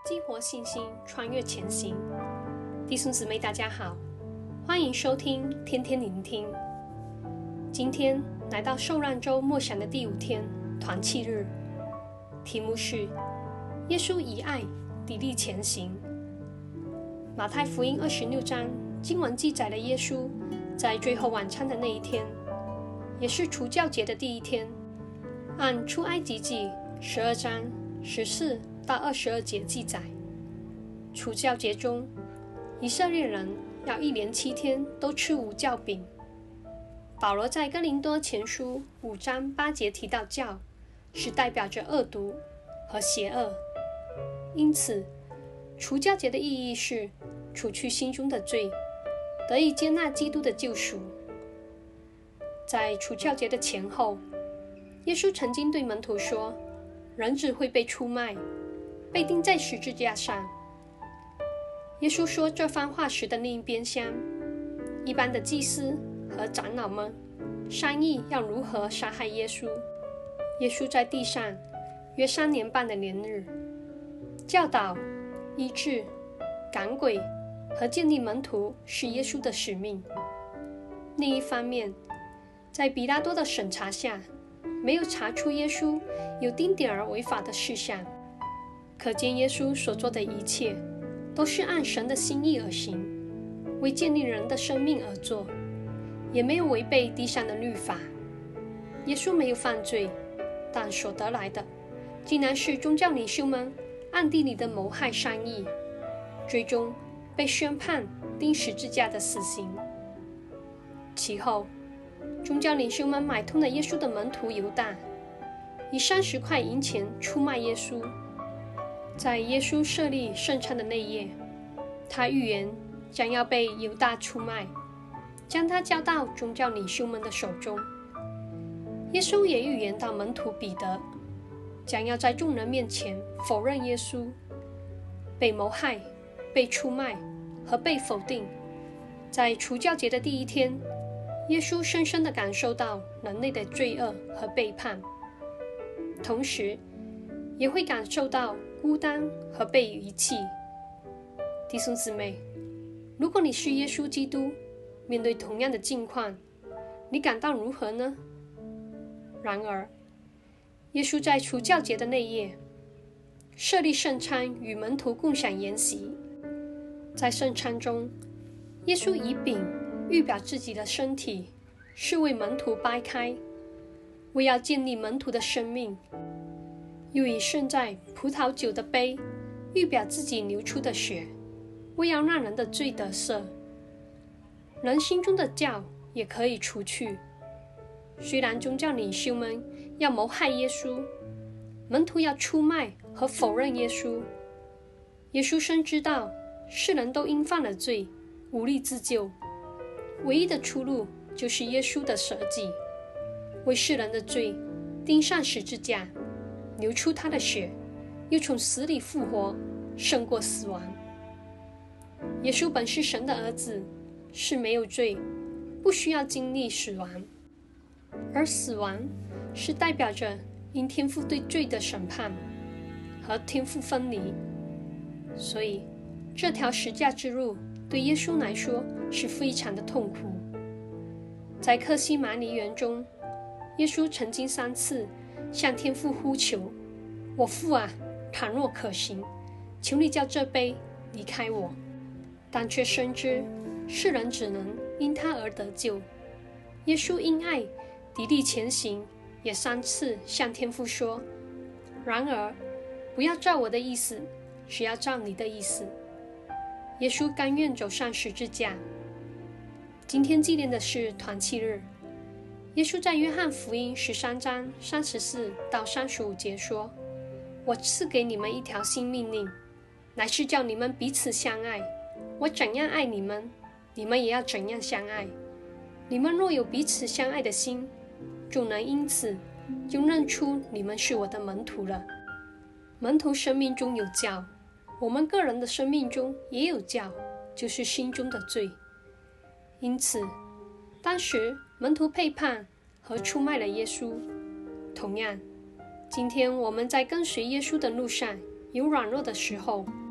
激活信心，穿越前行。弟兄姊妹大家好，欢迎收听天天聆听。今天来到受难周默想的第5天，团契日，题目是耶稣以爱砥砺前行。马太福音26章经文记载了耶稣在最后晚餐的那一天，也是除酵节的第一天，按出埃及记12章14到22节记载，除酵节中，以色列人要一连7天都吃无酵饼。保罗在哥林多前书5章8节提到酵是代表着恶毒和邪恶，因此除酵节的意义是除去心中的罪，得以接纳基督的救赎。在除酵节的前后，耶稣曾经对门徒说，人子会被出卖，被钉在十字架上。耶稣说这番话时的另一边厢，一般的祭司和长老们商议要如何杀害耶稣。耶稣在地上约3年半的年日，教导、医治、赶鬼和建立门徒是耶稣的使命。另一方面，在比拉多的审查下，没有查出耶稣有丁点儿违法的事项，可见耶稣所做的一切都是按神的心意而行，为建立人的生命而做，也没有违背地上的律法。耶稣没有犯罪，但所得来的竟然是宗教领袖们暗地里的谋害商议，最终被宣判钉十字架的死刑。其后宗教领袖们买通了耶稣的门徒犹大，以30块银钱出卖耶稣。在耶稣设立圣餐的那夜，他预言将要被犹大出卖，将他交到宗教领袖们的手中。耶稣也预言到门徒彼得将要在众人面前否认耶稣，被谋害、被出卖和被否定。在除酵节的第一天，耶稣深深地感受到人类的罪恶和背叛，同时也会感受到孤单和被遗弃。弟兄姊妹，如果你是耶稣基督，面对同样的境况，你感到如何呢？然而，耶稣在除酵节的那夜，设立圣餐与门徒共享筵席。在圣餐中，耶稣以饼预表自己的身体是为门徒掰开，为要建立门徒的生命，又以盛载葡萄酒的杯预表自己流出的血，为要让人的罪得赦。人心中的酵也可以除去。虽然宗教领袖们要谋害耶稣，门徒要出卖和否认耶稣，耶稣深知道世人都因犯了罪，无力自救，唯一的出路就是耶稣的舍己，为世人的罪钉上十字架，流出他的血，又从死里复活，胜过死亡。耶稣本是神的儿子，是没有罪，不需要经历死亡，而死亡是代表着因天父对罪的审判和天父分离，所以这条十架之路对耶稣来说是非常的痛苦。在客西马尼园中，耶稣曾经3次向天父呼求，我父啊，倘若可行，求你叫这杯离开我，但却深知世人只能因他而得救。耶稣因爱砥砺前行，也3次向天父说，然而不要照我的意思，只要照你的意思。耶稣甘愿走上十字架。今天纪念的是团契日。耶稣在约翰福音13章34到35节说，我赐给你们一条新命令，乃是叫你们彼此相爱。我怎样爱你们，你们也要怎样相爱。你们若有彼此相爱的心，众人因此就认出你们是我的门徒了。门徒生命中有酵，我们个人的生命中也有酵，就是心中的罪。因此，当时门徒背叛和出卖了耶稣。同样，今天我们在跟随耶稣的路上有软弱的时候，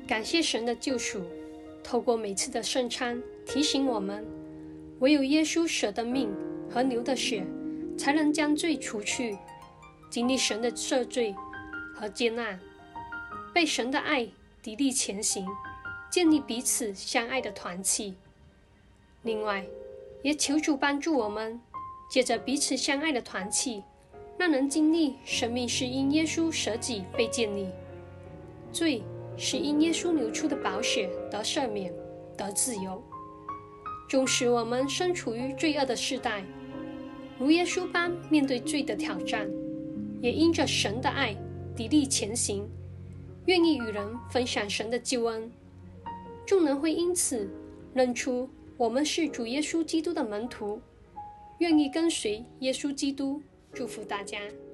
感谢神的救赎，透过每次的圣餐提醒我们，唯有耶稣舍的命和流的血，才能将罪除去，经历神的赦罪和接纳，被神的爱砥砺前行，建立彼此相爱的团契。另外，也求主帮助我们，借着彼此相爱的团契，让人经历生命是因耶稣舍己被建立，罪是因耶稣流出的宝血得赦免，得自由。纵使我们身处于罪恶的世代，如耶稣般面对罪的挑战，也因着神的爱砥砺前行，愿意与人分享神的救恩。众人会因此认出我们是主耶稣基督的门徒，愿意跟随耶稣基督。祝福大家。